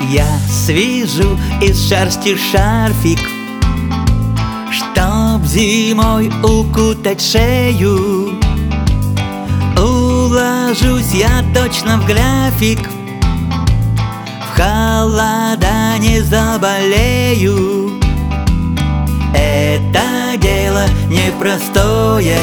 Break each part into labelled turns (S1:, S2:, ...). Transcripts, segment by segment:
S1: Я свяжу из шерсти шарфик, чтоб зимой укутать шею. Уложусь я точно в график, в холода не заболею. Это дело непростое,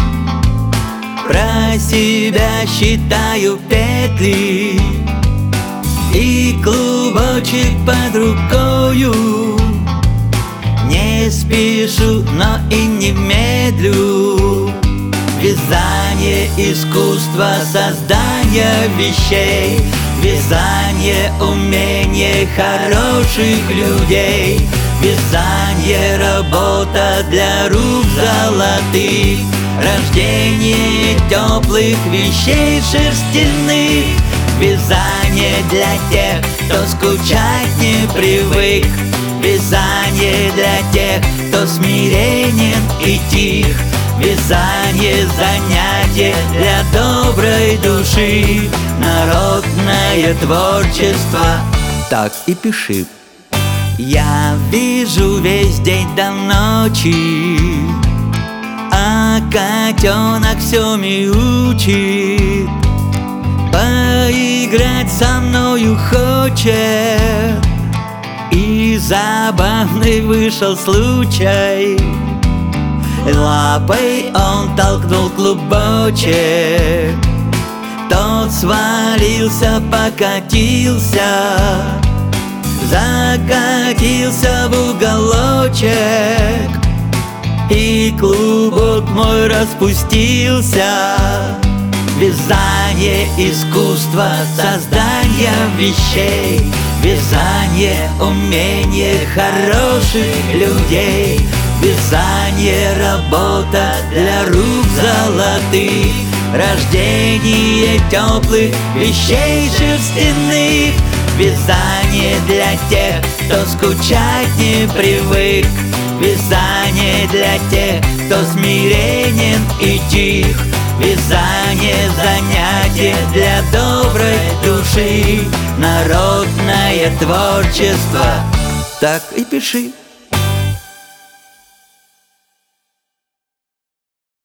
S1: про себя считаю петли и клубочек под рукою. Не спешу, но и не медлю. Вязание — искусство создания вещей, вязание — умение хороших людей. Вязание — работа для рук золотых, рождение теплых вещей шерстяных. Вязание для тех, кто скучать не привык, вязание для тех, кто смиренен и тих. Вязание — занятие для доброй души, народное творчество. Так и пиши. Я вяжу весь день до ночи, а котенок все мяучит. Поиграть со мною хочет, и забавный вышел случай. Лапой он толкнул клубочек, тот свалился, покатился, закатился в уголочек, и клубок мой распустился. Вязание — искусство создания вещей, вязание — умение хороших людей. Вязание — работа для рук золотых, рождение теплых вещей шерстяных. Вязание для тех, кто скучать не привык, вязание для тех, кто смиренен и тих. Вязание — занятие для доброй души, народное творчество. Так и пиши.